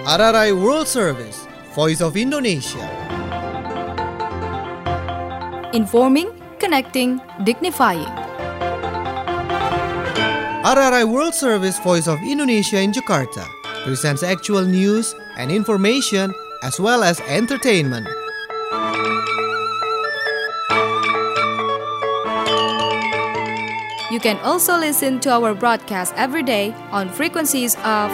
RRI World Service, Voice of Indonesia. Informing, connecting, dignifying. RRI World Service, Voice of Indonesia in Jakarta presents actual news and information as well as entertainment. You can also listen to our broadcast every day on frequencies of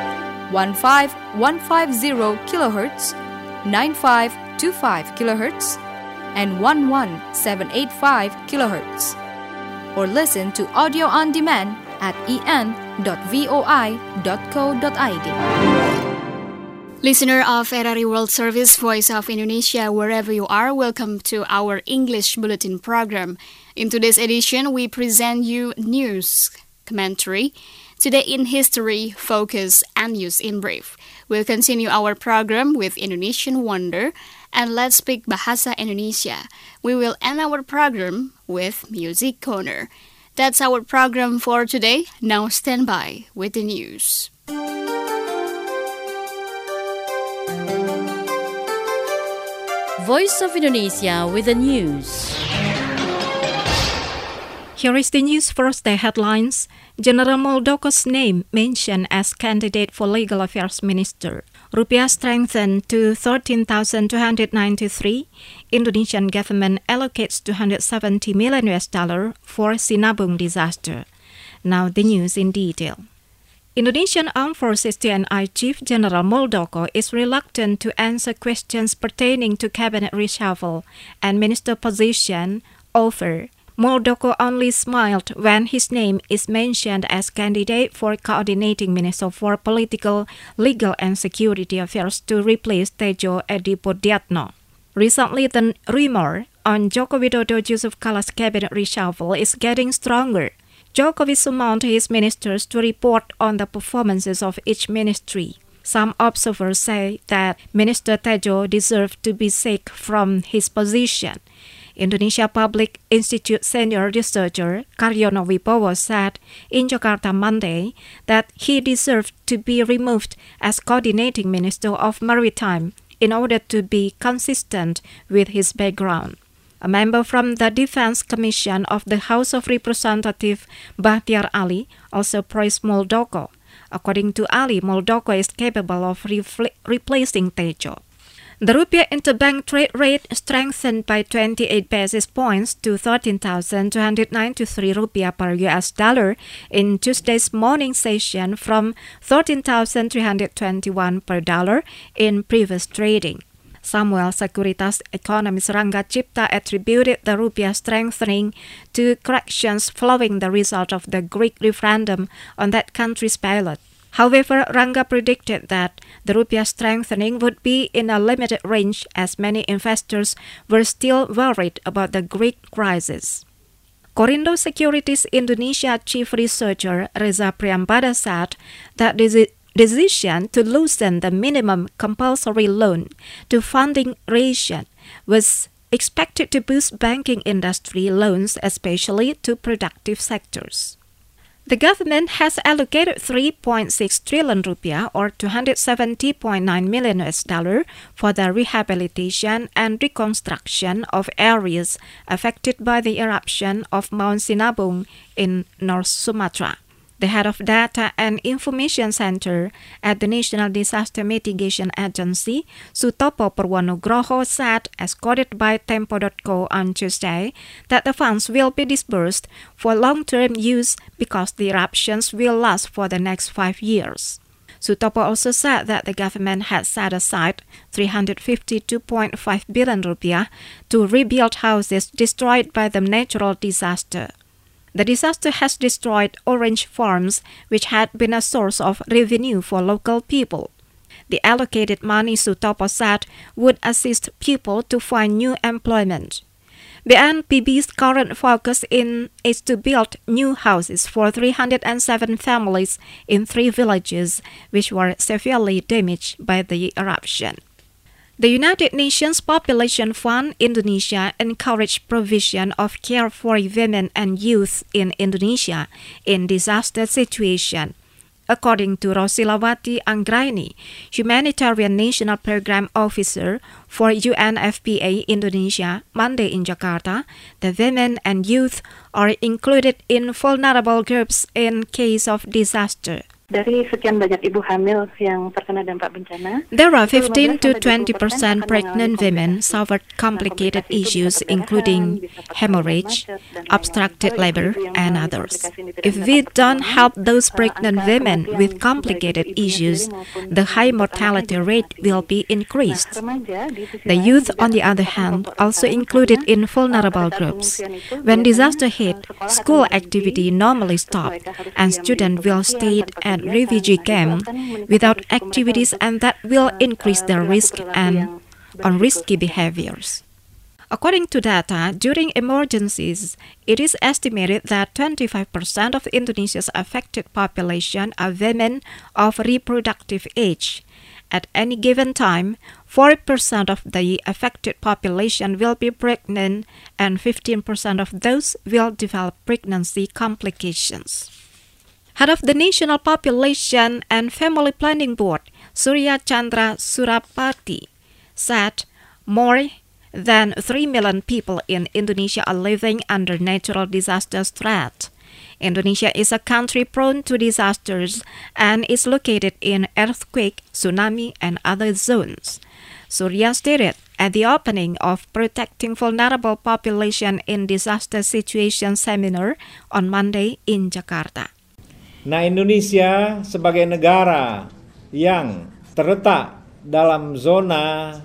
15150 kHz, 9525 kHz, and 11785 kHz. Or listen to audio on demand at en.voi.co.id. Listener of RRI World Service, Voice of Indonesia, wherever you are, welcome to our English Bulletin program. In today's edition, we present you news, commentary, Today in History, Focus, and News in Brief. We'll continue our program with Indonesian Wonder and Let's Speak Bahasa Indonesia. We will end our program with Music Corner. That's our program for today. Now stand by with the news. Voice of Indonesia with the news. Here is the news first, the headlines. General Muldoko's name mentioned as candidate for Legal Affairs Minister. Rupiah strengthened to 13,293. Indonesian government allocates $270 million for Sinabung disaster. Now the news in detail. Indonesian Armed Forces TNI Chief General Muldoko is reluctant to answer questions pertaining to cabinet reshuffle and minister position offer. Muldoko only smiled when his name is mentioned as candidate for coordinating Minister for Political, Legal and Security Affairs to replace Tejo Edi Podiatno. Recently, the rumor on Joko Widodo Yusuf Kala's cabinet reshuffle is getting stronger. Jokowi summoned his ministers to report on the performances of each ministry. Some observers say that Minister Tejo deserved to be sacked from his position. Indonesia Public Institute senior researcher Karyono Wibowo said in Jakarta Monday that he deserved to be removed as coordinating Minister of Maritime in order to be consistent with his background. A member from the Defense Commission of the House of Representatives, Bahtiar Ali, also praised Muldoko. According to Ali, Muldoko is capable of replacing Tejo. The rupiah interbank trade rate strengthened by 28 basis points to 13,293 rupiah per US dollar in Tuesday's morning session from 13,321 per dollar in previous trading. Samuel Sekuritas economist Rangga Cipta attributed the rupiah strengthening to corrections following the result of the Greek referendum on that country's ballot. However, Rangga predicted that the rupiah strengthening would be in a limited range as many investors were still worried about the Greek crisis. Korindo Securities Indonesia chief researcher Reza Priambada said that the decision to loosen the minimum compulsory loan to funding ratio was expected to boost banking industry loans, especially to productive sectors. The government has allocated 3.6 trillion rupiah or $270.9 million for the rehabilitation and reconstruction of areas affected by the eruption of Mount Sinabung in North Sumatra. The head of Data and Information Center at the National Disaster Mitigation Agency, Sutopo Purwonugroho, said, as quoted by Tempo.co on Tuesday, that the funds will be disbursed for long-term use because the eruptions will last for the next 5 years. Sutopo also said that the government had set aside 352.5 billion rupiah to rebuild houses destroyed by the natural disaster. The disaster has destroyed orange farms, which had been a source of revenue for local people. The allocated money, Sutopo said, would assist people to find new employment. BNPB's current focus is to build new houses for 307 families in 3 villages, which were severely damaged by the eruption. The United Nations Population Fund Indonesia encouraged provision of care for women and youth in Indonesia in disaster situation. according to Rosilawati Anggraini, Humanitarian National Program Officer for UNFPA Indonesia, Monday in Jakarta, the women and youth are included in vulnerable groups in case of disaster. Dari sekian banyak ibu hamil yang terkena dampak bencana, there are 15 to 20% pregnant women suffered complicated issues including hemorrhage, obstructed labor, and others. If we don't help those pregnant women with complicated issues, the high mortality rate will be increased. The youth, on the other hand, also included in vulnerable groups. When disaster hit, school activity normally stopped, and students will stay at refugee camp without activities, and that will increase their risk and on risky behaviors. According to data, during emergencies, it is estimated that 25% of Indonesia's affected population are women of reproductive age. At any given time, 40% of the affected population will be pregnant, and 15% of those will develop pregnancy complications. Head of the National Population and Family Planning Board, Surya Chandra Surapati, said more than 3 million people in Indonesia are living under natural disaster threat. Indonesia is a country prone to disasters and is located in earthquake, tsunami, and other zones. Surya stated at the opening of Protecting Vulnerable Population in Disaster Situation seminar on Monday in Jakarta. Nah, Indonesia sebagai negara yang terletak dalam zona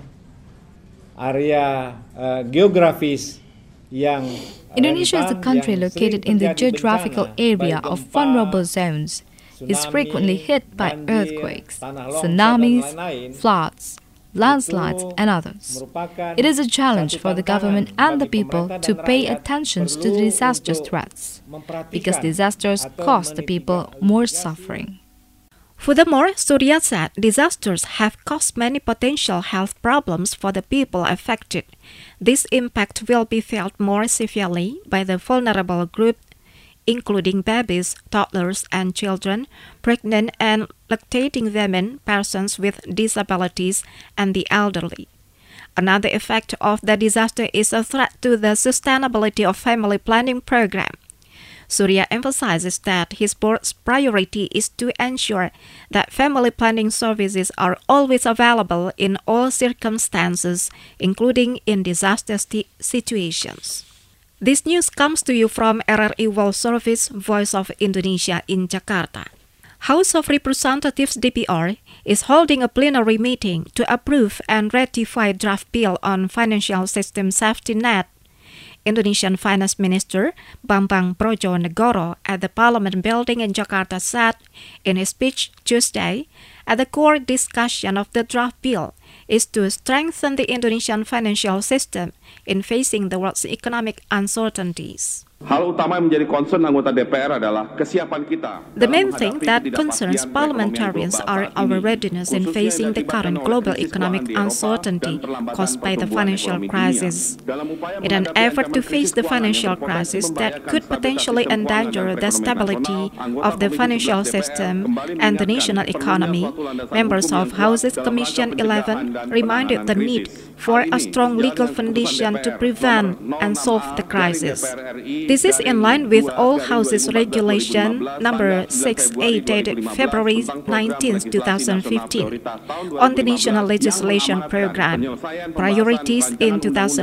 area geografis yang Indonesia is a country located in the geographical area of vulnerable zones. It's frequently hit by earthquakes, tsunamis, floods, landslides, and others. It is a challenge for the government and the people to pay attention to the disaster threats, because disasters cause the people more suffering. Furthermore, Surya said disasters have caused many potential health problems for the people affected. This impact will be felt more severely by the vulnerable group, including babies, toddlers, and children, pregnant and lactating women, persons with disabilities, and the elderly. Another effect of the disaster is a threat to the sustainability of family planning program. Surya emphasizes that his board's priority is to ensure that family planning services are always available in all circumstances, including in disaster situations. This news comes to you from RRI World Service, Voice of Indonesia in Jakarta. House of Representatives DPR is holding a plenary meeting to approve and ratify draft bill on financial system safety net. Indonesian Finance Minister Bambang Brojonegoro at the Parliament building in Jakarta said in his speech Tuesday, at the core discussion of the draft bill is to strengthen the Indonesian financial system in facing the world's economic uncertainties. Hal utama yang menjadi concern anggota DPR adalah kesiapan kita. The main thing that concerns parliamentarians are our readiness in facing the current global economic uncertainty caused by the financial crisis. In an effort to face the financial crisis that could potentially endanger the stability of the financial system and the national economy, members of House's Commission 11 reminded the need for a strong legal foundation to prevent and solve the crisis. This is in line with all Houses Regulation number 6A dated February 19, 2015 on the National Legislation Program, Priorities in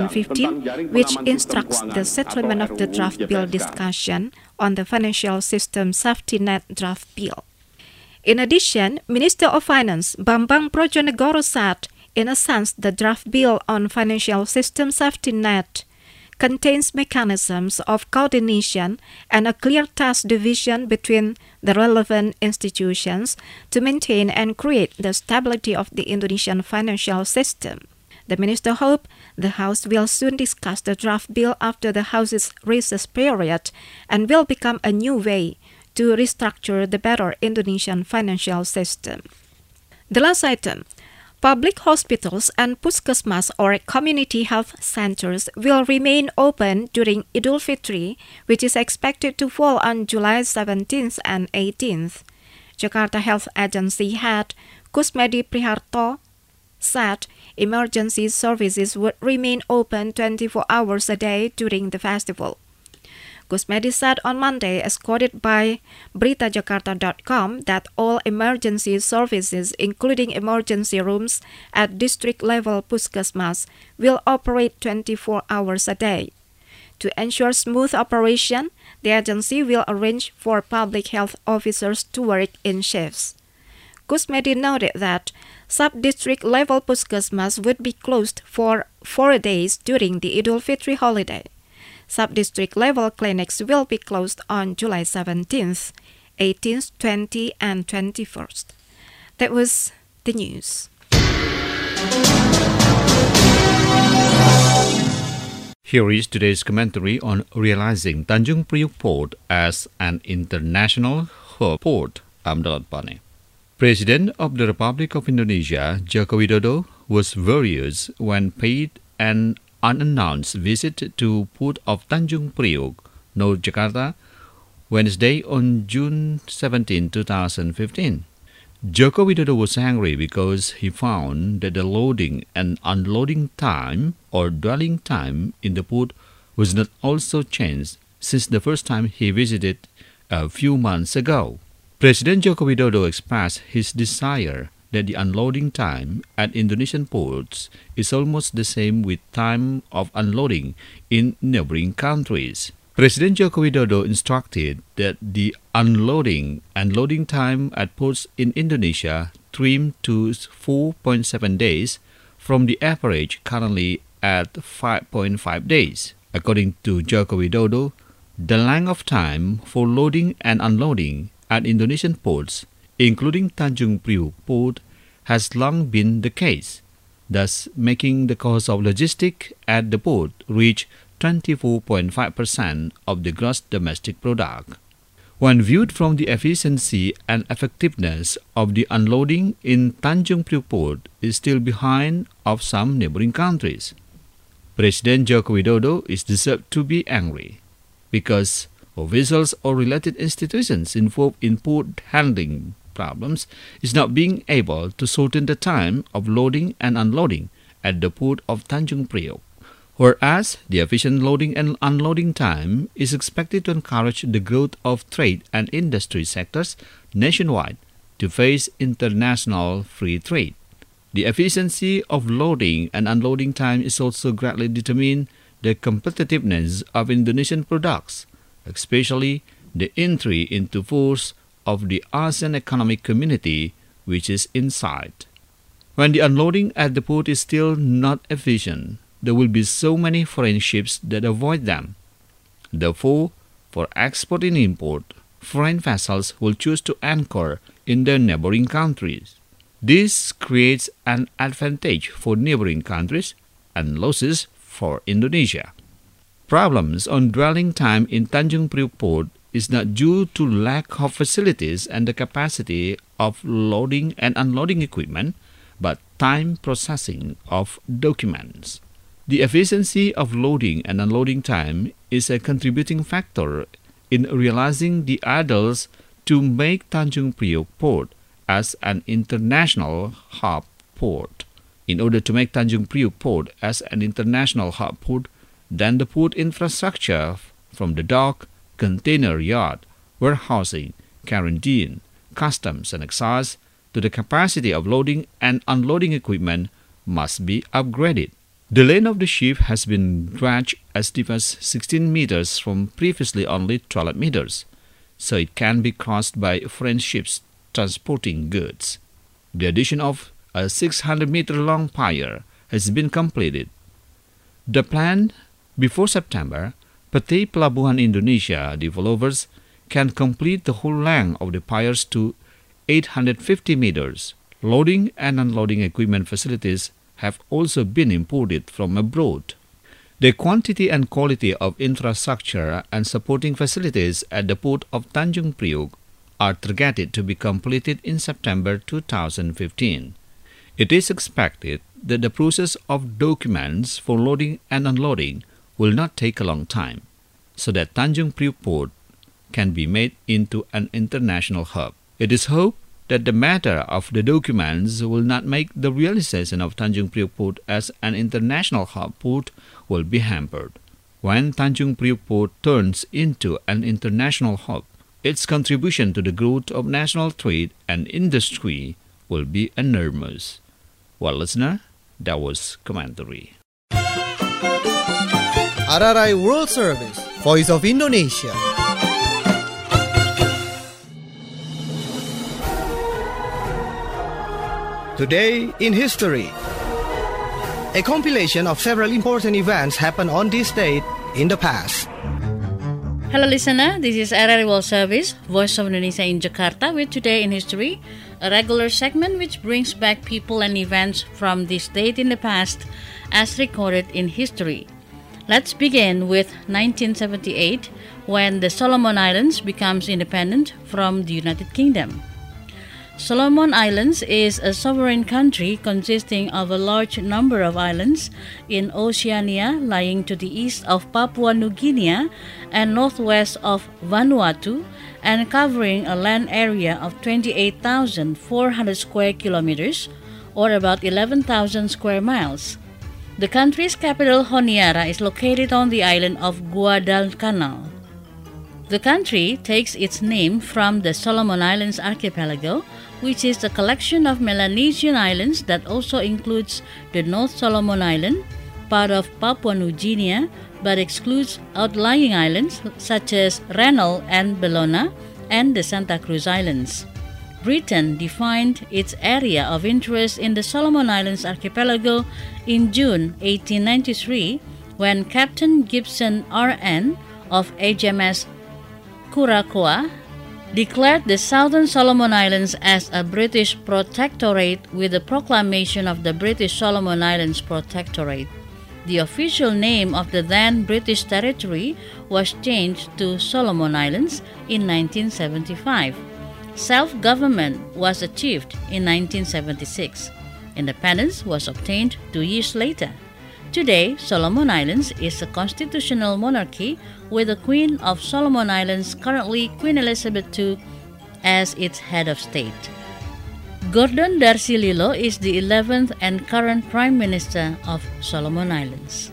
2015, which instructs the settlement of the draft bill discussion on the Financial System Safety Net draft bill. In addition, Minister of Finance Bambang Brojonegoro said, in a sense, the draft bill on Financial System Safety Net contains mechanisms of coordination and a clear task division between the relevant institutions to maintain and create the stability of the Indonesian financial system. The minister hoped the House will soon discuss the draft bill after the House's recess period and will become a new way to restructure the better Indonesian financial system. The last item. Public hospitals and puskesmas or community health centers will remain open during Idul Fitri, which is expected to fall on July 17th and 18th. Jakarta Health Agency head Kusmedi Priharto said emergency services would remain open 24 hours a day during the festival. Kusmedi said on Monday, as quoted by BeritaJakarta.com, that all emergency services, including emergency rooms at district-level Puskesmas, will operate 24 hours a day. To ensure smooth operation, the agency will arrange for public health officers to work in shifts. Kusmedi noted that sub-district level Puskesmas would be closed for 4 days during the Idul Fitri holiday. Sub-district level clinics will be closed on July 17th, 18th, 20th, and 21st. That was the news. Here is today's commentary on realizing Tanjung Priok Port as an international hub port. I'm Dalat Pane. President of the Republic of Indonesia, Joko Widodo, was furious when paid an unannounced visit to port of Tanjung Priok, North Jakarta, Wednesday on June 17, 2015. Joko Widodo was angry because he found that the loading and unloading time or dwelling time in the port was not also changed since the first time he visited a few months ago. President Joko Widodo expressed his desire that the unloading time at Indonesian ports is almost the same with time of unloading in neighboring countries. President Joko Widodo instructed that the unloading and loading time at ports in Indonesia trimmed to 4.7 days from the average currently at 5.5 days. According to Joko Widodo, the length of time for loading and unloading at Indonesian ports, including Tanjung Priok Port, has long been the case, thus making the cost of logistics at the port reach 24.5% of the gross domestic product. When viewed from the efficiency and effectiveness of the unloading in Tanjung Priok Port is still behind of some neighboring countries. President Joko Widodo is deserved to be angry because officials or related institutions involved in port handling problems is not being able to shorten the time of loading and unloading at the port of Tanjung Priok, whereas the efficient loading and unloading time is expected to encourage the growth of trade and industry sectors nationwide to face international free trade. The efficiency of loading and unloading time is also greatly determine the competitiveness of Indonesian products, especially the entry into force of the ASEAN Economic Community, which is in sight. When the unloading at the port is still not efficient, there will be so many foreign ships that avoid them. Therefore, for export and import, foreign vessels will choose to anchor in their neighboring countries. This creates an advantage for neighboring countries and losses for Indonesia. Problems on dwelling time in Tanjung Priok Port is not due to lack of facilities and the capacity of loading and unloading equipment, but time processing of documents. The efficiency of loading and unloading time is a contributing factor in realizing the ideals to make Tanjung Priok Port as an international hub port. In order to make Tanjung Priok Port as an international hub port, then the port infrastructure from the dock, container yard, warehousing, quarantine, customs and excise to the capacity of loading and unloading equipment must be upgraded. The lane of the ship has been dredged as deep as 16 meters from previously only 12 meters, so it can be crossed by foreign ships transporting goods. The addition of a 600-meter-long pier has been completed. The plan before September, PT Pelabuhan Indonesia developers can complete the whole length of the piers to 850 meters. Loading and unloading equipment facilities have also been imported from abroad. The quantity and quality of infrastructure and supporting facilities at the port of Tanjung Priok are targeted to be completed in September 2015. It is expected that the process of documents for loading and unloading will not take a long time, so that Tanjung Priok Port can be made into an international hub. It is hoped that the matter of the documents will not make the realization of Tanjung Priok Port as an international hub port will be hampered. When Tanjung Priok Port turns into an international hub, its contribution to the growth of national trade and industry will be enormous. Well, listener, that was commentary. RRI World Service, Voice of Indonesia. Today in History. A compilation of several important events happened on this date in the past. Hello listener, this is RRI World Service, Voice of Indonesia in Jakarta with Today in History, a regular segment which brings back people and events from this date in the past as recorded in history. Let's begin with 1978, when the Solomon Islands becomes independent from the United Kingdom. Solomon Islands is a sovereign country consisting of a large number of islands in Oceania lying to the east of Papua New Guinea and northwest of Vanuatu, and covering a land area of 28,400 square kilometers, or about 11,000 square miles. The country's capital, Honiara, is located on the island of Guadalcanal. The country takes its name from the Solomon Islands archipelago, which is a collection of Melanesian islands that also includes the North Solomon Island, part of Papua New Guinea, but excludes outlying islands such as Rennell and Bellona and the Santa Cruz Islands. Britain defined its area of interest in the Solomon Islands archipelago in June 1893 when Captain Gibson R.N. of HMS Curacoa declared the Southern Solomon Islands as a British protectorate with the proclamation of the British Solomon Islands Protectorate. The official name of the then British territory was changed to Solomon Islands in 1975. Self-government was achieved in 1976. Independence was obtained 2 years later. Today, Solomon Islands is a constitutional monarchy with the Queen of Solomon Islands, currently Queen Elizabeth II, as its head of state. Gordon Darcy Lilo is the 11th and current Prime Minister of Solomon Islands.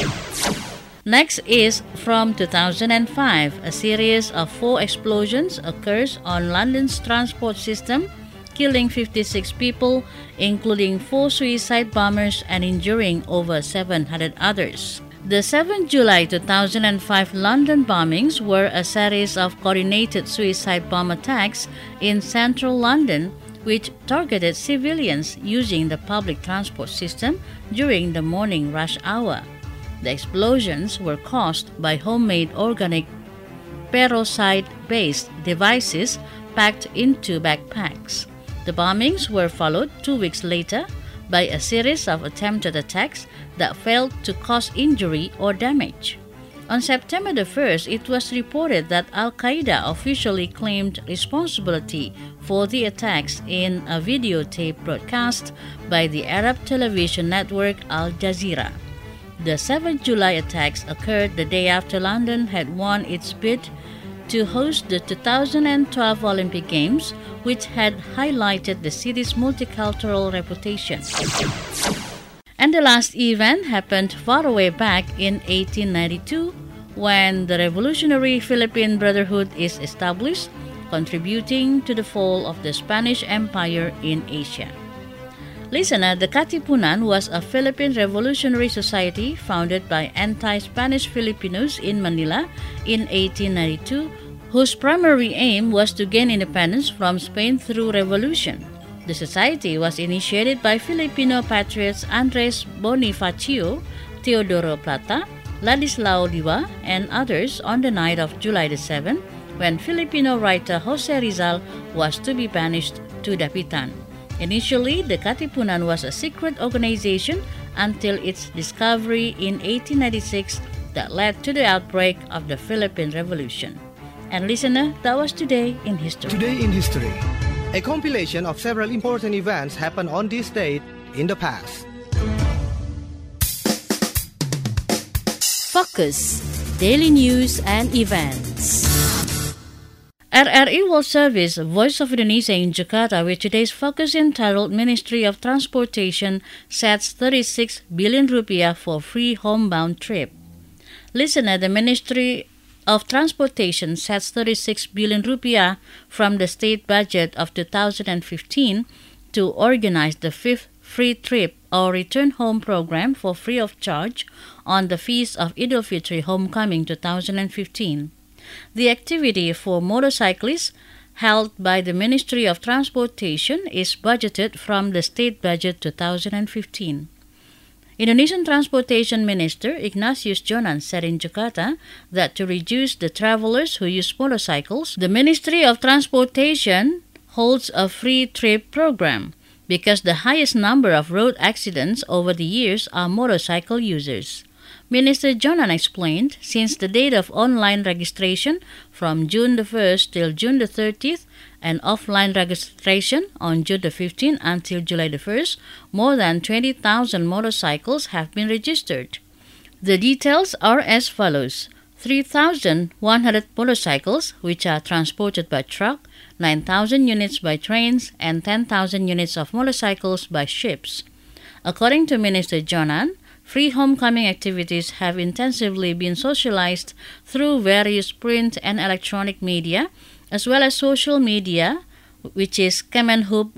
Next is from 2005, a series of 4 explosions occurs on London's transport system, killing 56 people, including 4 suicide bombers, and injuring over 700 others. The 7 July 2005 London bombings were a series of coordinated suicide bomb attacks in central London, which targeted civilians using the public transport system during the morning rush hour. The explosions were caused by homemade organic peroxide-based devices packed into backpacks. The bombings were followed 2 weeks later by a series of attempted attacks that failed to cause injury or damage. On September the 1st, it was reported that Al-Qaeda officially claimed responsibility for the attacks in a videotape broadcast by the Arab television network Al Jazeera. The 7th July attacks occurred the day after London had won its bid to host the 2012 Olympic Games, which had highlighted the city's multicultural reputation. And the last event happened far away back in 1892, when the Revolutionary Philippine Brotherhood is established, contributing to the fall of the Spanish Empire in Asia. Listener, the Katipunan was a Philippine revolutionary society founded by anti-Spanish Filipinos in Manila in 1892, whose primary aim was to gain independence from Spain through revolution. The society was initiated by Filipino patriots Andres Bonifacio, Teodoro Plata, Ladislao Diwa, and others on the night of July the 7th, when Filipino writer Jose Rizal was to be banished to Dapitan. Initially, the Katipunan was a secret organization until its discovery in 1896 that led to the outbreak of the Philippine Revolution. And listener, that was Today in History. Today in History, a compilation of several important events happened on this date in the past. Focus, daily news and events. RRI World Service, Voice of Indonesia in Jakarta, with today's focus entitled Ministry of Transportation sets 36 billion rupiah for free homebound trip. Listener, the Ministry of Transportation sets 36 billion rupiah from the state budget of 2015 to organize the 5th free trip or return home program for free of charge on the feast of Eid al-Fitr Homecoming 2015. The activity for motorcyclists held by the Ministry of Transportation is budgeted from the state budget 2015. Indonesian Transportation Minister Ignatius Jonan said in Jakarta that to reduce the travelers who use motorcycles, the Ministry of Transportation holds a free trip program because the highest number of road accidents over the years are motorcycle users. Minister Jonan explained, since the date of online registration from June the 1st till June the 30th and offline registration on June the 15th until July the 1st, more than 20,000 motorcycles have been registered. The details are as follows: 3,100 motorcycles, which are transported by truck, 9,000 units by trains, and 10,000 units of motorcycles by ships. According to Minister Jonan, free homecoming activities have intensively been socialized through various print and electronic media, as well as social media, which is Kemenhub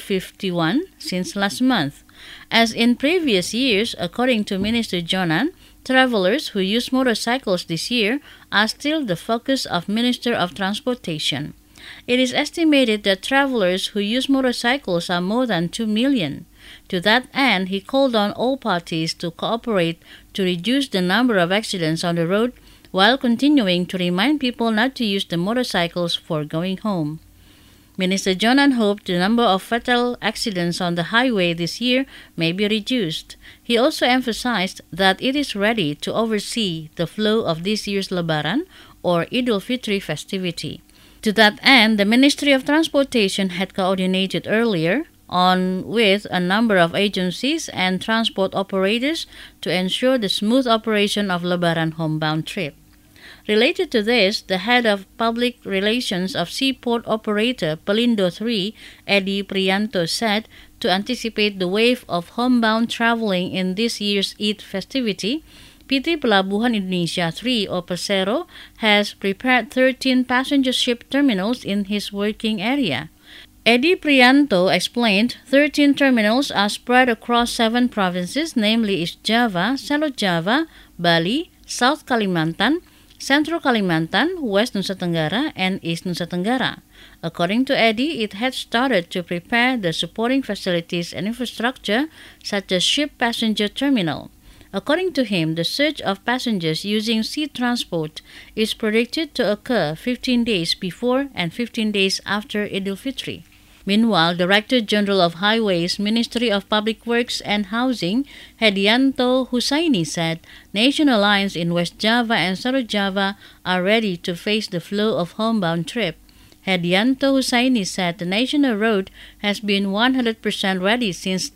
151 since last month. As in previous years, according to Minister Jonan, travelers who use motorcycles this year are still the focus of Minister of Transportation. It is estimated that travelers who use motorcycles are more than 2 million. To that end, he called on all parties to cooperate to reduce the number of accidents on the road while continuing to remind people not to use the motorcycles for going home. Minister Jonan hoped the number of fatal accidents on the highway this year may be reduced. He also emphasized that it is ready to oversee the flow of this year's Lebaran or Eid al-Fitr festivity. To that end, the Ministry of Transportation had coordinated earlier on with a number of agencies and transport operators to ensure the smooth operation of Lebaran homebound trip. Related to this, the head of public relations of seaport operator Pelindo 3, Edi Prianto, said to anticipate the wave of homebound traveling in this year's Eid festivity, PT Pelabuhan Indonesia 3 or Persero has prepared 13 passenger ship terminals in his working area. Edi Prianto explained 13 terminals are spread across 7 provinces, namely East Java, South Java, Bali, South Kalimantan, Central Kalimantan, West Nusa Tenggara, and East Nusa Tenggara. According to Edi, it had started to prepare the supporting facilities and infrastructure such as ship passenger terminal. According to him, the surge of passengers using sea transport is predicted to occur 15 days before and 15 days after Eid al-Fitr. Meanwhile, Director General of Highways, Ministry of Public Works and Housing, Hedianto Husaini said national lines in West Java and South Java are ready to face the flow of homebound trip. Hedianto Husaini said the national road has been 100% ready since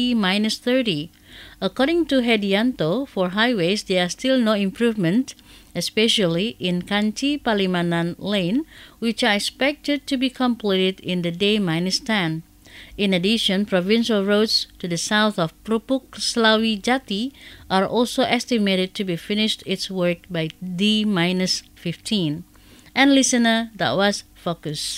D-30. According to Hedianto, for highways there are still no improvement, especially in Kanci Palimanan Lane, which are expected to be completed in the D-10. In addition, provincial roads to the south of Prupuk Slawi Jati are also estimated to be finished its work by D-15. And listener, that was Focus.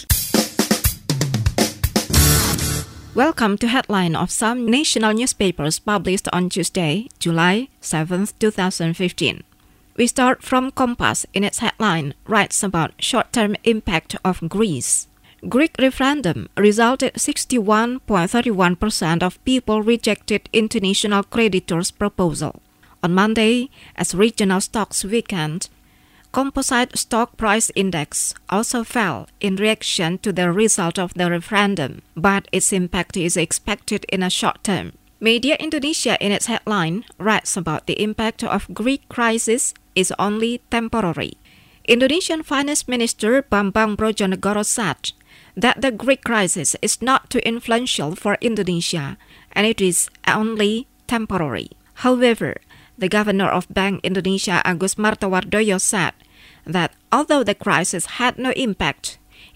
Welcome to headline of some national newspapers published on Tuesday, July 7, 2015. We start from Kompas. In its headline, writes about short-term impact of Greece. Greek referendum resulted 61.31% of people rejected international creditors' proposal. On Monday, as regional stocks weakened, composite stock price index also fell in reaction to the result of the referendum, but its impact is expected in a short term. Media Indonesia, in its headline, writes about the impact of Greek crisis is only temporary. Indonesian Finance Minister Bambang Brojonegoro said that the Greek crisis is not too influential for Indonesia and it is only temporary. However, the Governor of Bank Indonesia Agus Martowardoyo said that although the crisis had no impact,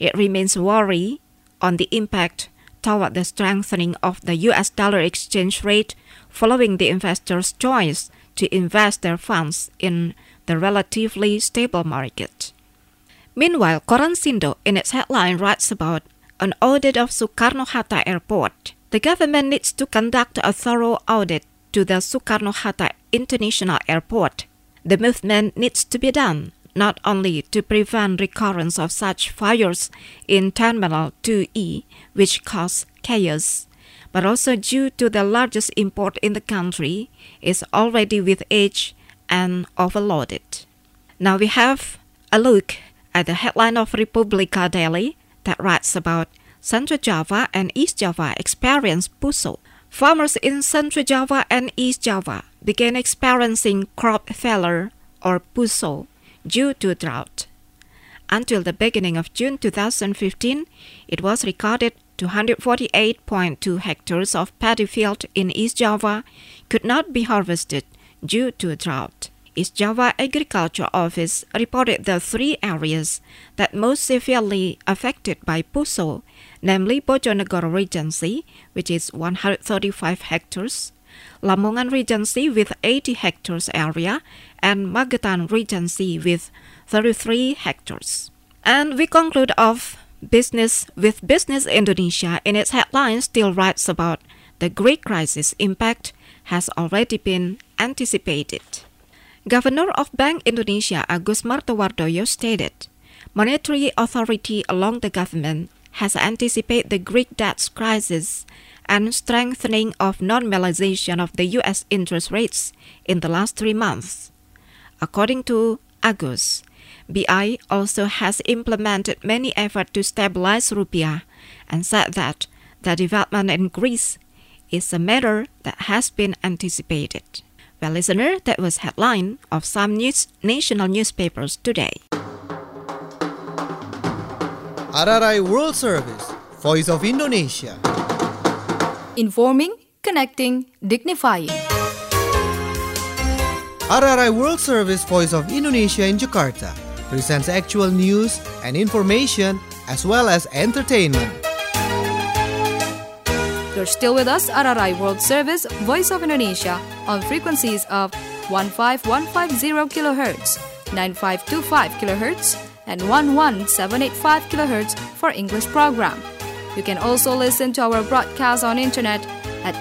It remains worry on the impact toward the strengthening of the US dollar exchange rate following the investors' choice to invest their funds in the relatively stable market. Meanwhile, Koran Sindo in its headline writes about an audit of Soekarno-Hatta Airport. The government needs to conduct a thorough audit to the Soekarno-Hatta International Airport. The movement needs to be done not only to prevent recurrence of such fires in Terminal 2E, which cause chaos, but also due to the largest import in the country is already with age and overloaded. Now we have a look at the headline of Republika Daily that writes about Central Java and East Java experience puso. Farmers in Central Java and East Java began experiencing crop failure or puso due to drought. Until the beginning of June 2015, it was recorded 248.2 hectares of paddy field in East Java could not be harvested due to drought. East Java Agriculture Office reported the three areas that most severely affected by puso, namely Bojonegoro Regency, which is 135 hectares, Lamongan Regency with 80 hectares area, and Magetan Regency with 33 hectares. And we conclude off Business with Business Indonesia in its headline still writes about the Greek crisis impact has already been anticipated. Governor of Bank Indonesia Agus Martowardoyo stated, Monetary Authority along the government has anticipated the Greek debt crisis and strengthening of normalization of the U.S. interest rates in the last 3 months. According to Agus, BI also implemented many efforts to stabilize rupiah and said that the development in Greece is a matter that has been anticipated. Well, listener, that was headline of some national newspapers today. RRI World Service, Voice of Indonesia. Informing, connecting, dignifying. RRI World Service, Voice of Indonesia in Jakarta presents actual news and information as well as entertainment. You're still with us, RRI World Service, Voice of Indonesia, on frequencies of 15150 kHz, 9525 kHz, and 11785 kHz for English program. You can also listen to our broadcast on internet at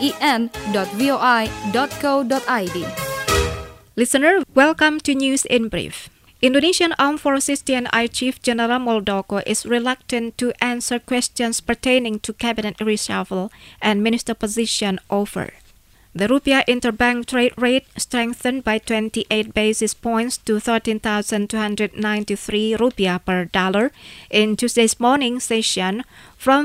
en.voi.co.id. Listener, welcome to News in Brief. Indonesian Armed Forces TNI Chief General Muldoko is reluctant to answer questions pertaining to cabinet reshuffle and minister position offer. The rupiah interbank trade rate strengthened by 28 basis points to 13,293 rupiah per dollar in Tuesday's morning session from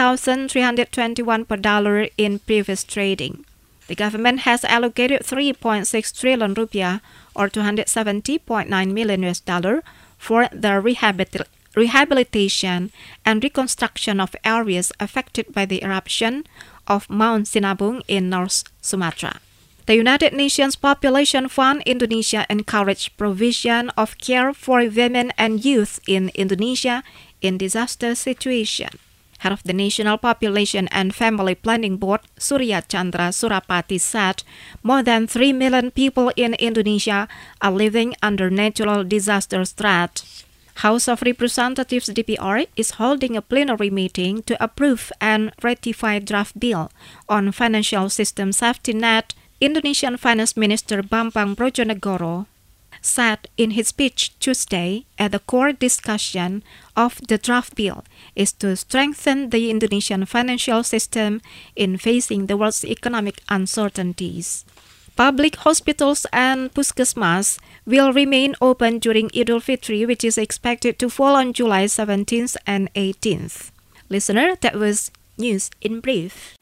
13,321 per dollar in previous trading. The government has allocated 3.6 trillion rupiah or $270.9 million for the rehabilitation and reconstruction of areas affected by the eruption of Mount Sinabung in North Sumatra. The United Nations Population Fund Indonesia encouraged provision of care for women and youth in Indonesia in disaster situation. Head of the National Population and Family Planning Board, Surya Chandra Surapati, said more than 3 million people in Indonesia are living under natural disaster threat. House of Representatives DPR is holding a plenary meeting to approve and ratify draft bill on financial system safety net. Indonesian Finance Minister Bambang Brojonegoro said in his speech Tuesday at the core discussion of the draft bill is to strengthen the Indonesian financial system in facing the world's economic uncertainties. Public hospitals and puskesmas will remain open during Idul Fitri, which is expected to fall on July 17th and 18th. Listener, that was News in Brief.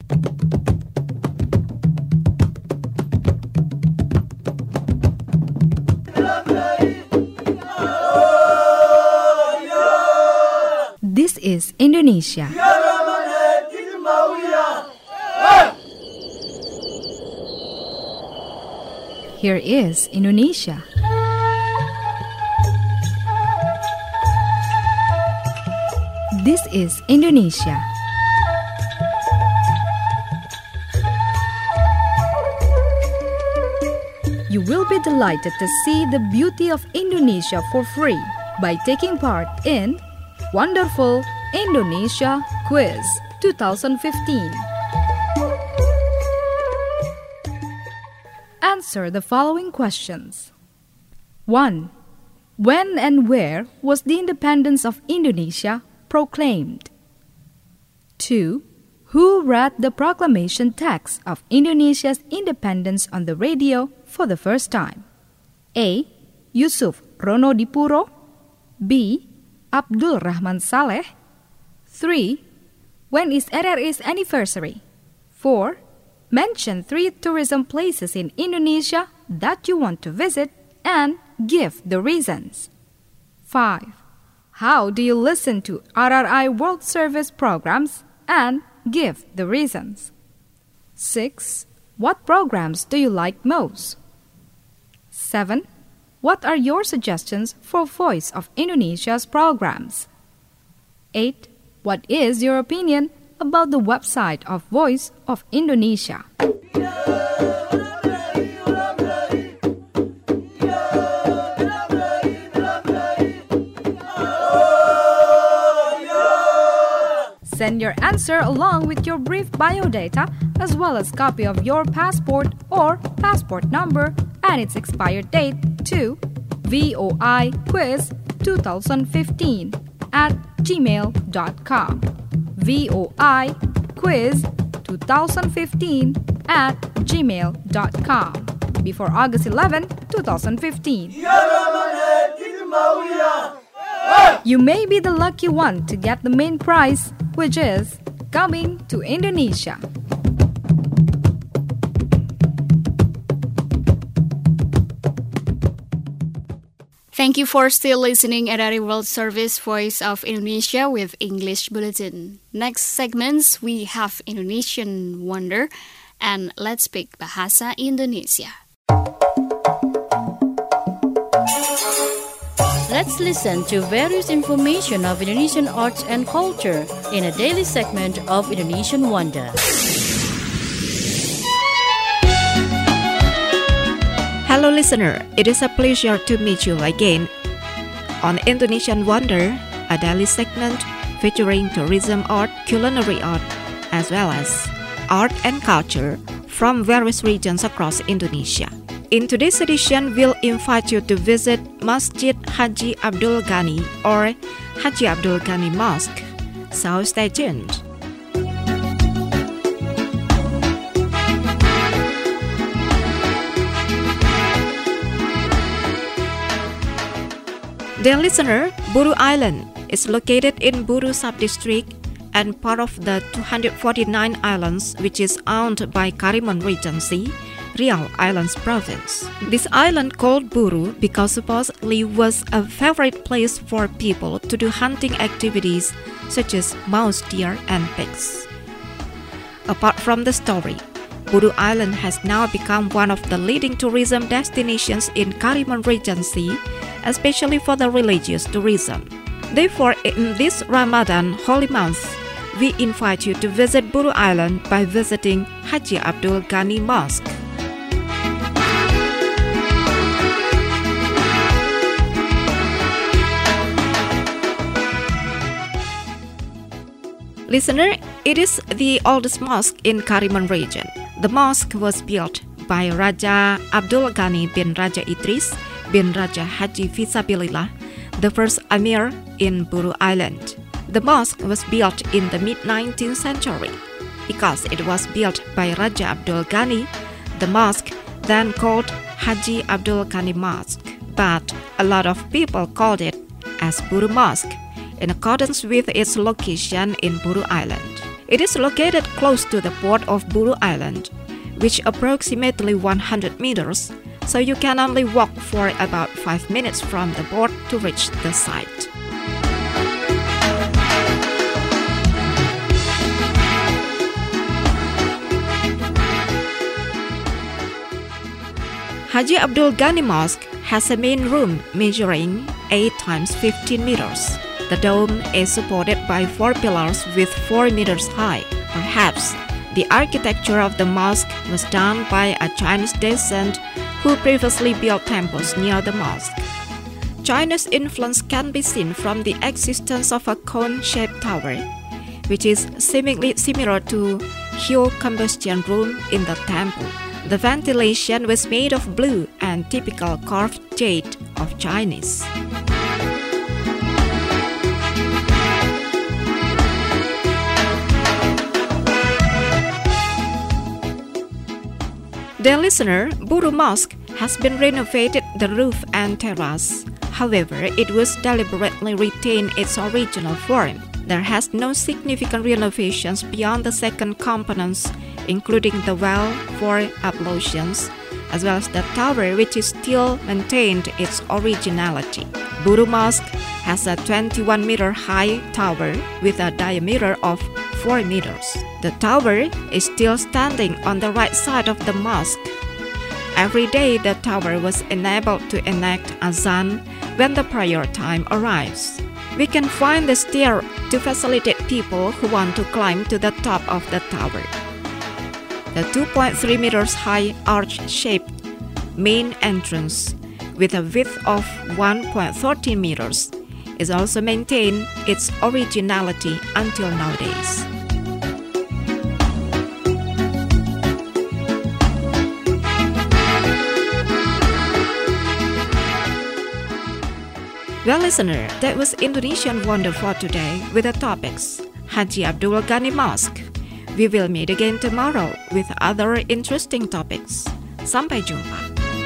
This is Indonesia. Here is Indonesia. This is Indonesia. You will be delighted to see the beauty of Indonesia for free by taking part in Wonderful Indonesia Quiz 2015. Answer the following questions. 1. When and where was the independence of Indonesia proclaimed? 2. Who read the proclamation text of Indonesia's independence on the radio for the first time? A. Yusuf Ronodipuro. B. Abdul Rahman Saleh. 3. When is RRI's anniversary? 4. Mention 3 tourism places in Indonesia that you want to visit and give the reasons. 5. How do you listen to RRI World Service programs and give the reasons. 6. What programs do you like most? 7. What are your suggestions for Voice of Indonesia's programs? 8. What is your opinion about the website of Voice of Indonesia? Send your answer along with your brief biodata as well as copy of your passport or passport number and its expired date to voiquiz2015@gmail.com. voiquiz2015@gmail.com before August 11, 2015. You may be the lucky one to get the main prize, which is coming to Indonesia. Thank you for still listening at RRI World Service Voice of Indonesia with English Bulletin. Next segments we have Indonesian Wonder and Let's Speak Bahasa Indonesia. Let's listen to various information of Indonesian arts and culture in a daily segment of Indonesian Wonder. Hello listener, it is a pleasure to meet you again on Indonesian Wonder, a daily segment featuring tourism art, culinary art, as well as art and culture from various regions across Indonesia. In today's edition, we'll invite you to visit Masjid Haji Abdul Ghani or Haji Abdul Ghani Mosque. So stay tuned. Dear listener, Buru Island is located in Buru Sub-District and part of the 249 islands which is owned by Karimun Regency, Riau Islands Province. This island called Buru because supposedly was a favorite place for people to do hunting activities such as mouse, deer, and pigs. Apart from the story, Buru Island has now become one of the leading tourism destinations in Karimun Regency, especially for the religious tourism. Therefore, in this Ramadan holy month, we invite you to visit Buru Island by visiting Haji Abdul Ghani Mosque. Listener, it is the oldest mosque in Karimun region. The mosque was built by Raja Abdul Ghani bin Raja Idris bin Raja Haji Fisabilillah, the first Amir in Buru Island. The mosque was built in the mid-19th century. Because it was built by Raja Abdul Ghani, the mosque then called Haji Abdul Ghani Mosque, but a lot of people called it as Buru Mosque, in accordance with its location in Buru Island. It is located close to the port of Buru Island, which approximately 100 meters, so you can only walk for about 5 minutes from the port to reach the site. Haji Abdul Ghani Mosque has a main room measuring 8 × 15 meters. The dome is supported by 4 pillars with 4 meters high. Perhaps the architecture of the mosque was done by a Chinese descent who previously built temples near the mosque. China's influence can be seen from the existence of a cone-shaped tower, which is seemingly similar to Hue combustion room in the temple. The ventilation was made of blue and typical carved jade of Chinese. Dear listener, Buru Mosque has been renovated the roof and terrace. However, it was deliberately retained its original form. There has no significant renovations beyond the second components, including the well for ablutions, as well as the tower, which is still maintained its originality. Buru Mosque has a 21-meter high tower with a diameter of 4 meters. The tower is still standing on the right side of the mosque. Every day, the tower was enabled to enact azan when the prayer time arrives. We can find the stair to facilitate people who want to climb to the top of the tower. The 2.3 meters high arch-shaped main entrance with a width of 1.13 meters is also maintained its originality until nowadays. Well, listener, that was Indonesian Wonder for today with the topics Haji Abdul Ghani Mosque. We will meet again tomorrow with other interesting topics. Sampai jumpa.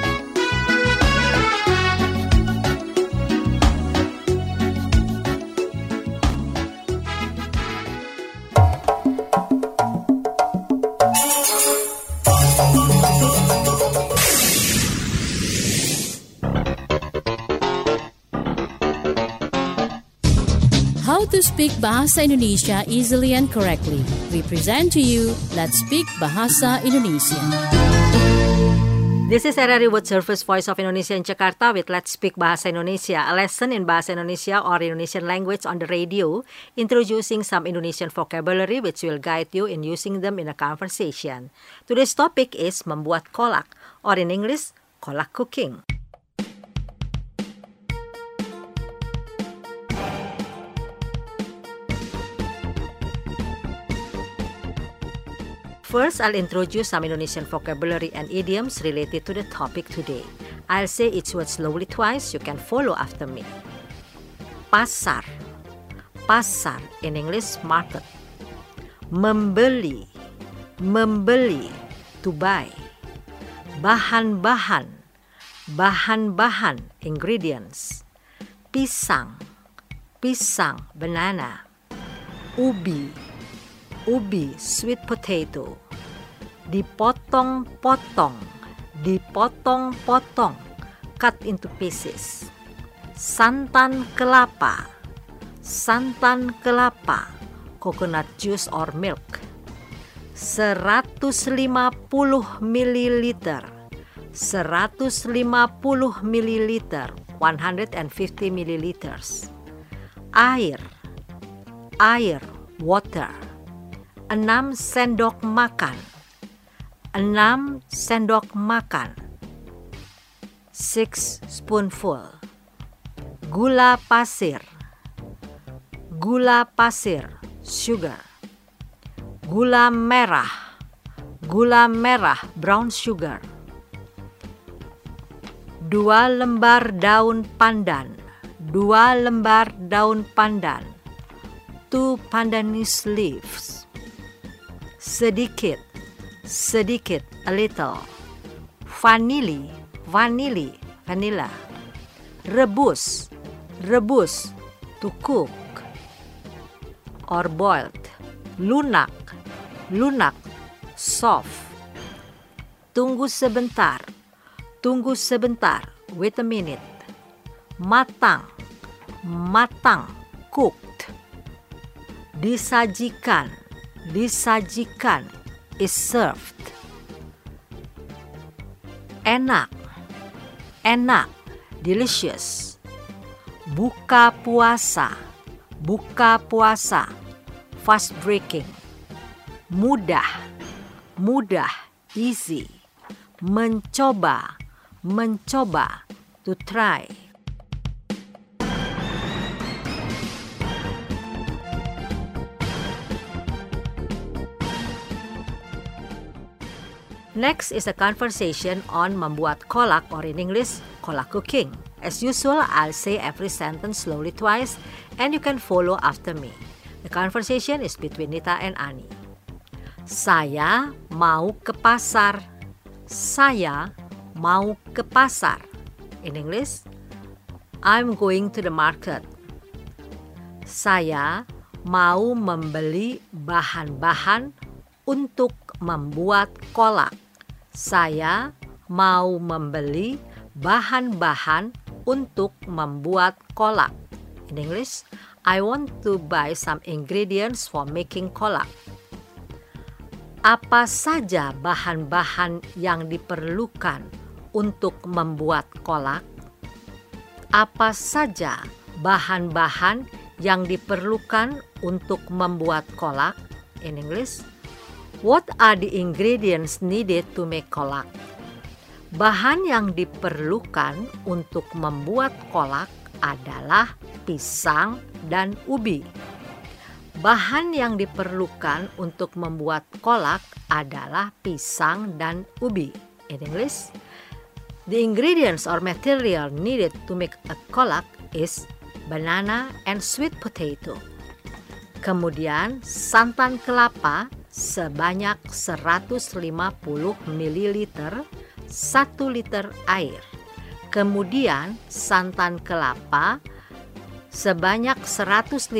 How to speak Bahasa Indonesia easily and correctly. We present to you Let's Speak Bahasa Indonesia. This is RRI World Service Voice of Indonesia in Jakarta with Let's Speak Bahasa Indonesia, a lesson in Bahasa Indonesia or Indonesian language on the radio, introducing some Indonesian vocabulary which will guide you in using them in a conversation. Today's topic is membuat kolak, or in English, kolak cooking. First, I'll introduce some Indonesian vocabulary and idioms related to the topic today. I'll say each word slowly twice. You can follow after me. Pasar. Pasar, in English, market. Membeli. Membeli, to buy. Bahan-bahan. Bahan-bahan, ingredients. Pisang. Pisang, banana. Ubi. Ubi, sweet potato. Dipotong-potong. Dipotong-potong, cut into pieces. Santan kelapa. Santan kelapa, coconut juice or milk. 150 ml. 150 ml, 150 milliliters. Air. Air, water. 6 sendok makan. 6 sendok makan. 6 spoonful. Gula pasir. Gula pasir, sugar. Gula merah. Gula merah, brown sugar. 2 lembar daun pandan. 2 lembar daun pandan. 2 pandanus leaves. Sedikit. Sedikit, a little. Vanili, vanili, vanilla. Rebus, rebus, to cook or boiled. Lunak, lunak, soft. Tunggu sebentar, tunggu sebentar, wait a minute. Matang, matang, cooked. Disajikan, disajikan, is served. Enak, enak, delicious. Buka puasa. buka puasa, fast breaking. Mudah, easy. Mencoba, to try. Next is a conversation on membuat kolak, or in English, kolak cooking. As usual, I'll say every sentence slowly twice and you can follow after me. The conversation is between Nita and Ani. Saya mau ke pasar. Saya mau ke pasar. In English, I'm going to the market. Saya mau membeli bahan-bahan untuk membuat kolak. Saya mau membeli bahan-bahan untuk membuat kolak. In English, I want to buy some ingredients for making kolak. Apa saja bahan-bahan yang diperlukan untuk membuat kolak? Apa saja bahan-bahan yang diperlukan untuk membuat kolak? In English, what are the ingredients needed to make kolak? Bahan yang diperlukan untuk membuat kolak adalah pisang dan ubi. Bahan yang diperlukan untuk membuat kolak adalah pisang dan ubi. In English, the ingredients or material needed to make a kolak is banana and sweet potato. Kemudian santan kelapa sebanyak 150 ml 1 liter air. Kemudian santan kelapa sebanyak 150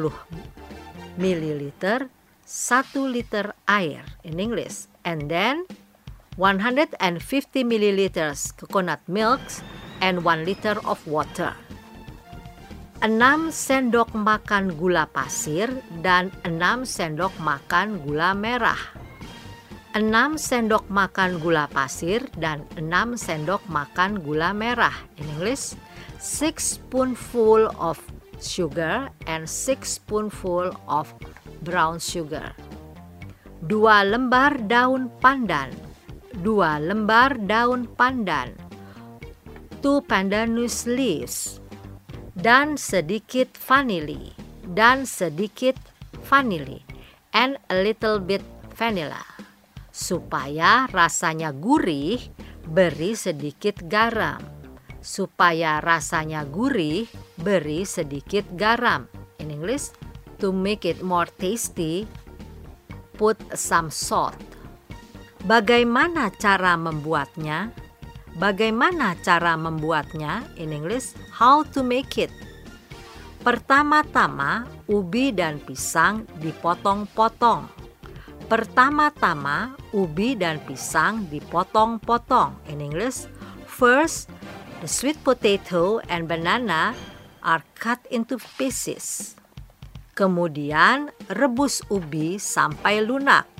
ml 1 liter air. In English, and then 150 ml coconut milk and 1 liter of water. 6 sendok makan gula pasir dan 6 sendok makan gula merah. 6 sendok makan gula pasir dan 6 sendok makan gula merah. In English, 6 spoonful of sugar and 6 spoonful of brown sugar. 2 lembar daun pandan. 2 lembar daun pandan. 2 pandanus leaves. Dan sedikit vanili. And a little bit vanilla. Supaya rasanya gurih, beri sedikit garam. In English, to make it more tasty, put some salt. Bagaimana cara membuatnya? In English, how to make it? Pertama-tama, ubi dan pisang dipotong-potong. In English, first, the sweet potato and banana are cut into pieces. Kemudian, rebus ubi sampai lunak.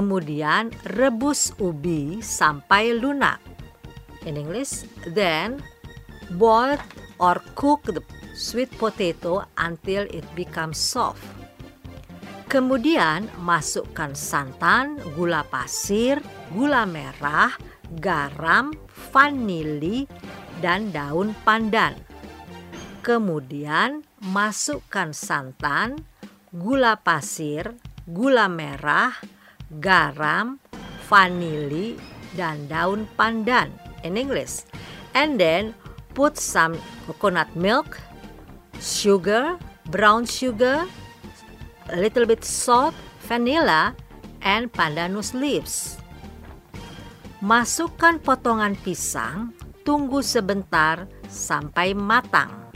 In English, then boil or cook the sweet potato until it becomes soft. Kemudian masukkan santan, gula pasir, gula merah, garam, vanili, dan daun pandan. Kemudian masukkan santan, gula pasir, gula merah, garam, vanili, dan daun pandan. In English, and then put some coconut milk, sugar, brown sugar, a little bit salt, vanilla, and pandanus leaves. Masukkan potongan pisang, tunggu sebentar sampai matang.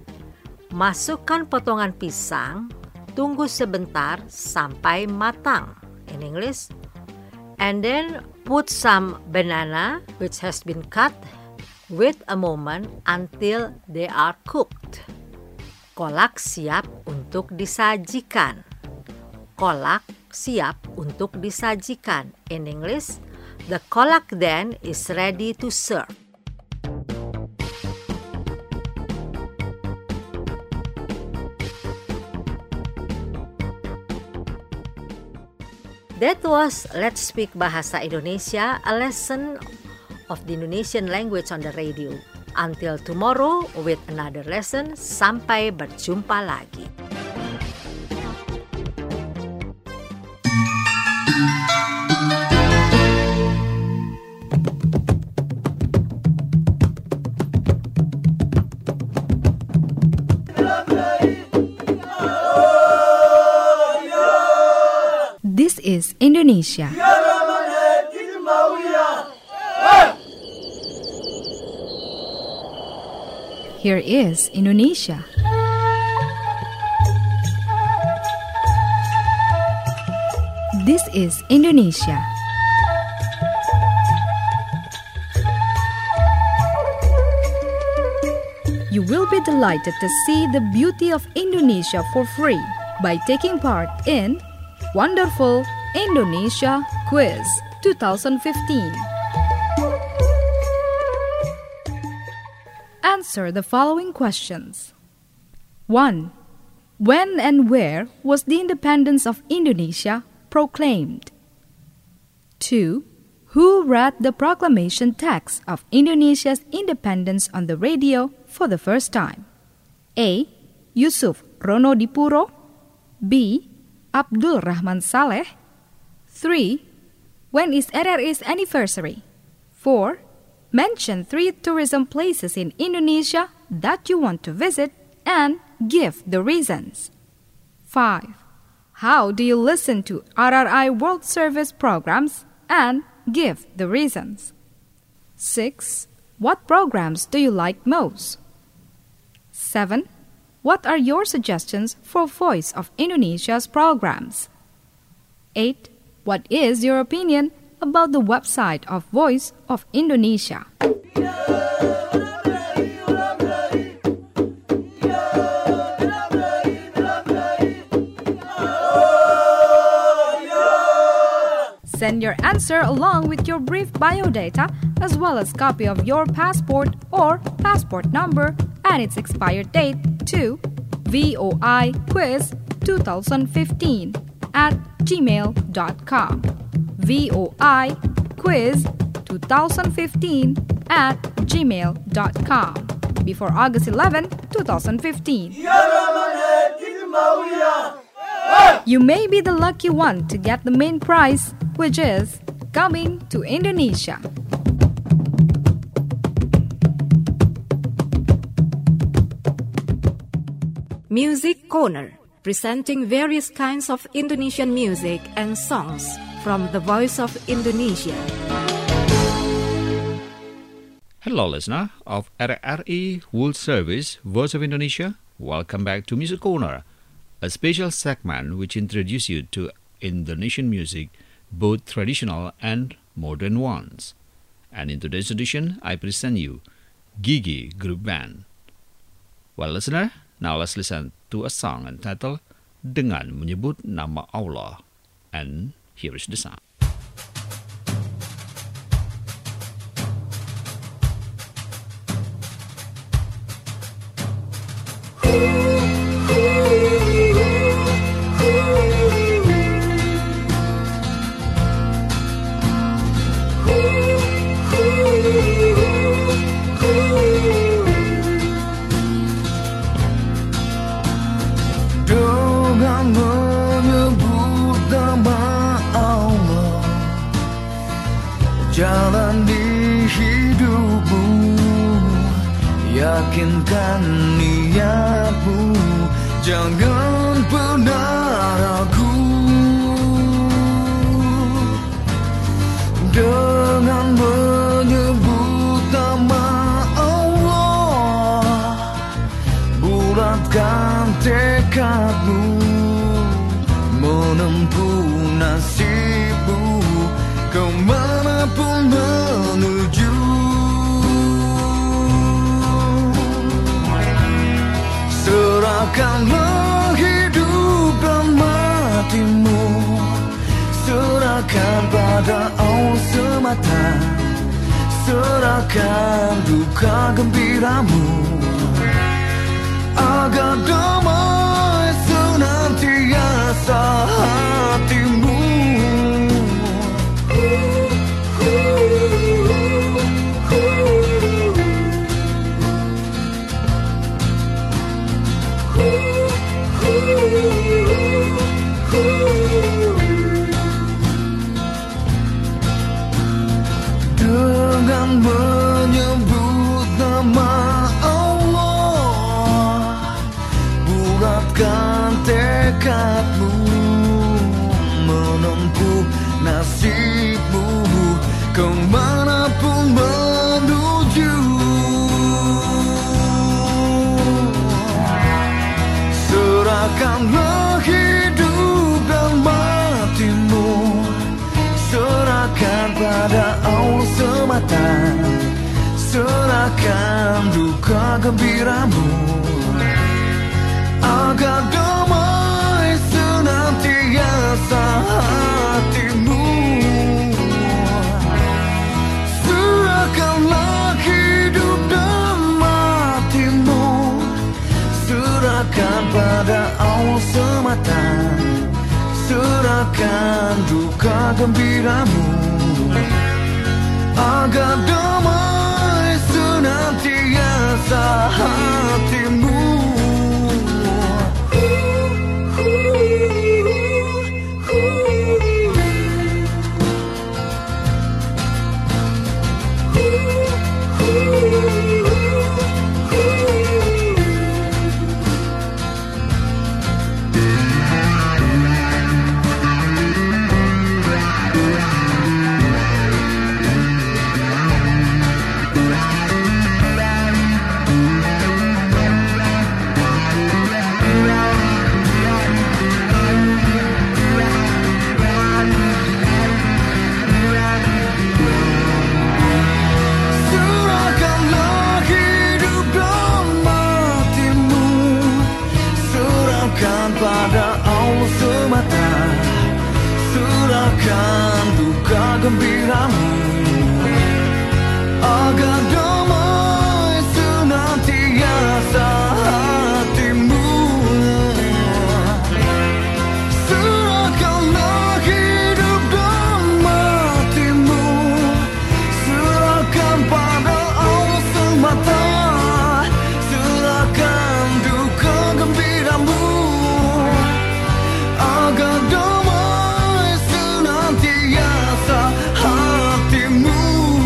In English, and then put some banana which has been cut. Wait a moment until they are cooked. Kolak siap untuk disajikan. In English, the kolak then is ready to serve. That was Let's Speak Bahasa Indonesia, a lesson of the Indonesian language on the radio. Until tomorrow with another lesson. Sampai berjumpa lagi. This is Indonesia. Here is Indonesia. This is Indonesia. You will be delighted to see the beauty of Indonesia for free by taking part in Wonderful Indonesia Quiz 2015. Answer the following questions. 1. When and where was the independence of Indonesia proclaimed? 2. Who read the proclamation text of Indonesia's independence on the radio for the first time? A. Yusuf Ronodipuro. B. Abdul Rahman Saleh. 3. When is RRI's anniversary? 4. Mention 3 tourism places in Indonesia that you want to visit and give the reasons. 5. How do you listen to RRI World Service programs and give the reasons? 6. What programs do you like most? 7. What are your suggestions for Voice of Indonesia's programs? 8. What is your opinion about the website of Voice of Indonesia? Send your answer along with your brief biodata as well as copy of your passport or passport number and its expired date to voiquiz2015@gmail.com. voiquiz2015@gmail.com before August 11, 2015. You may be the lucky one to get the main prize, which is coming to Indonesia. Music Corner, presenting various kinds of Indonesian music and songs from the Voice of Indonesia. Hello, listener of RRI World Service, Voice of Indonesia. Welcome back to Music Corner, a special segment which introduces you to Indonesian music, both traditional and modern ones. And in today's edition, I present you Gigi Group Band. Well, listener, now let's listen to a song entitled Dengan Menyebut Nama Allah. And here is the song. Jalan di hidupmu, yakinkan niatmu, jangan pernah ragu. Dengan menyebut nama Allah, bulatkan tekadmu, menempuh nasibmu, kemanapun menuju. Serahkanlah hidup dan matimu, serahkan pada Allah semata, serahkan duka gembiramu, agar damai senantiasa hatimu. Kuatkan tekadmu menempuh nasibmu kemanapun menuju. Serahkanlah hidup dan matimu, serahkan pada Allah semata, serahkan duka gembiramu, agar damai senantiasa hatimu. Serahkanlah hidup dan matimu, serahkan pada Allah semata, serahkan duka gembiramu, agar damai senantiasa hatimu. Pada Allah semata, serahkan duka gembiramu, agar damai senantiasa hatimu. Serahkanlah hidup dan matimu, serahkan pada Allah semata, serahkan duka gembiramu, agar damai senantiasa hatimu.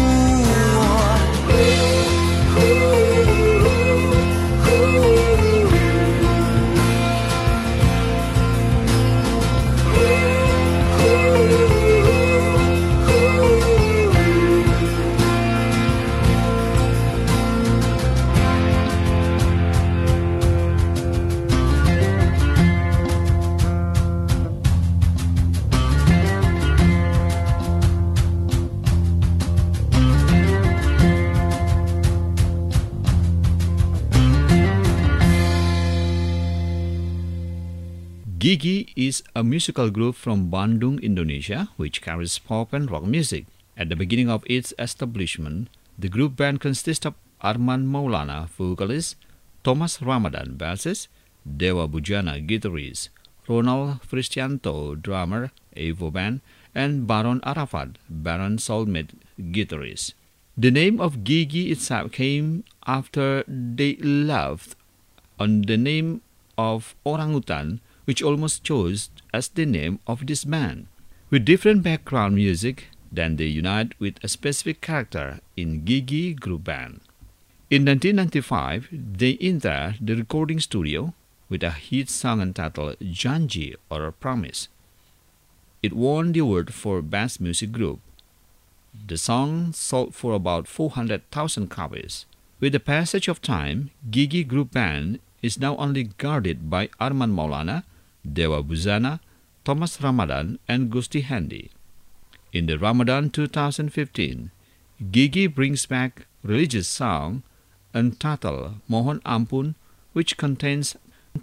Gigi is a musical group from Bandung, Indonesia, which carries pop and rock music. At the beginning of its establishment, the group band consists of Arman Maulana, vocalist, Thomas Ramadan, bassist, Dewa Bujana, guitarist, Ronald Fristianto, drummer, Evo Band, and Baron Arafat, Baron Soulmate, guitarist. The name of Gigi itself came after they laughed on the name of Orangutan, which almost chose as the name of this band. With different background music, then they unite with a specific character in Gigi Group Band. In 1995, they entered the recording studio with a hit song entitled Janji or Promise. It won the award for Best Music Group. The song sold for about 400,000 copies. With the passage of time, Gigi Group Band is now only guarded by Arman Maulana, Dewa Bujana, Thomas Ramadan, and Gusti Handi. In the Ramadan 2015, Gigi brings back religious song entitled Mohon Ampun, which contains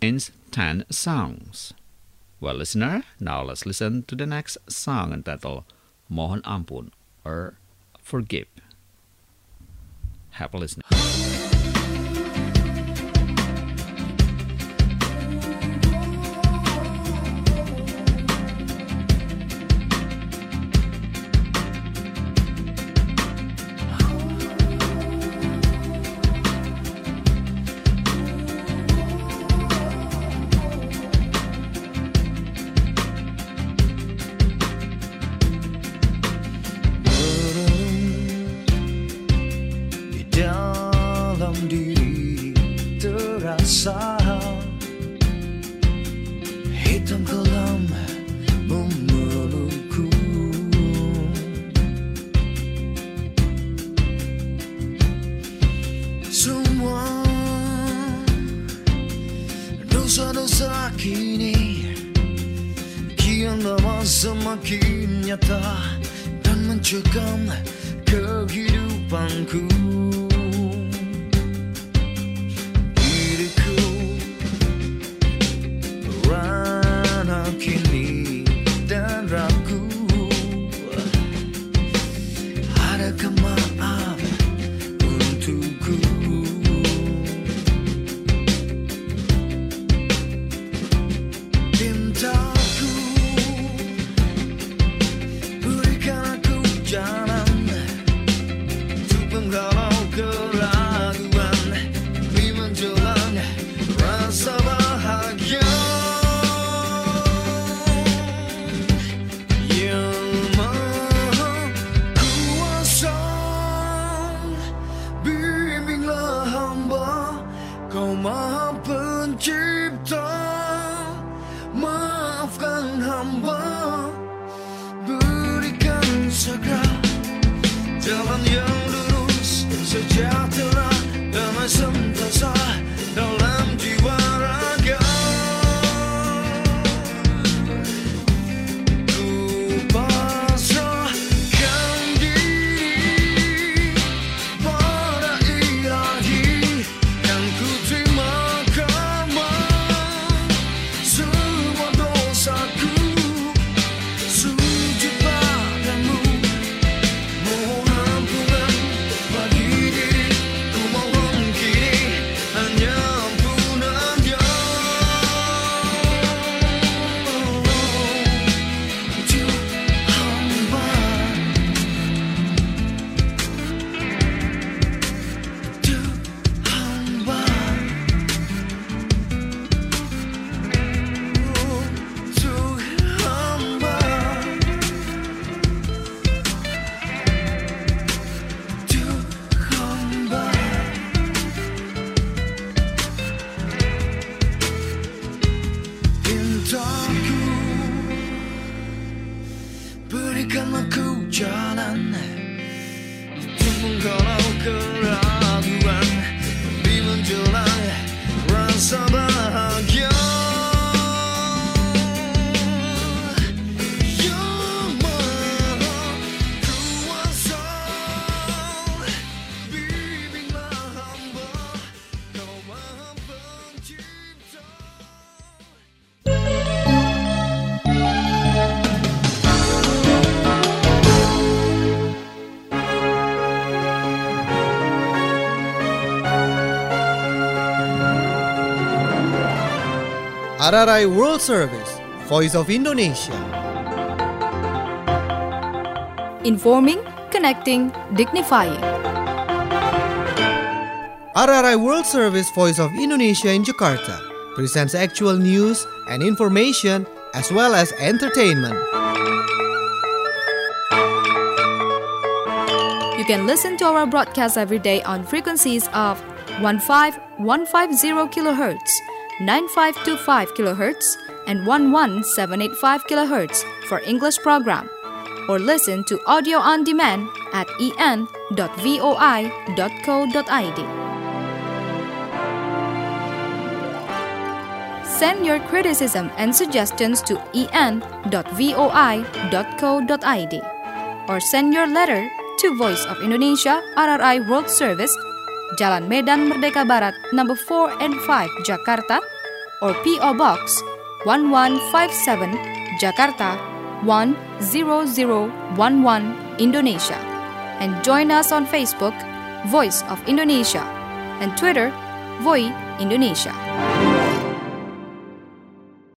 10 songs. Well, listener, now let's listen to the next song entitled Mohon Ampun or Forgive. Happy listening. Dalam kini kian lama semakin nyata dan mencekam kehidupanku. Diriku merana kini dan ragu. Adakah maaf untukku? Cintaku, berikan aku jalan untuk menghalau keraguan demi menjelang rasa bahagia yang maha kuasa. Bimbinglah hamba, Kau maha pencipta. Maafkan hamba, berikan segera jalan yang lurus, sejahtera, damai sentosa dalam jiwa raga. Ku pasrahkan diri pada Ilahi, kan ku terima semua dosaku, sujud padamu, mohon ampunan bagi diriku, mohon kini hanya ampunannya. Untuk hamba, untuk hamba, untuk hamba, untuk hamba. Cintaku, berikan aku jalan untuk menghalau keraguan demi menjelang rasa bahagia yang maha kuasa. Bimbinglah hamba, Kau maha pencipta. RRI World Service, Voice of Indonesia. Informing, connecting, dignifying. RRI World Service, Voice of Indonesia in Jakarta presents actual news and information as well as entertainment. You can listen to our broadcast every day on frequencies of 15150 kHz, 9525 kHz, and 11785 kHz for English program, or listen to audio on demand at en.voi.co.id. Send your criticism and suggestions to en.voi.co.id, or send your letter to Voice of Indonesia, RRI World Service, Jalan Medan Merdeka Barat, number 4 and 5, Jakarta, or P.O. Box 1157, Jakarta 10011, Indonesia. And join us on Facebook, Voice of Indonesia, and Twitter, Voi Indonesia.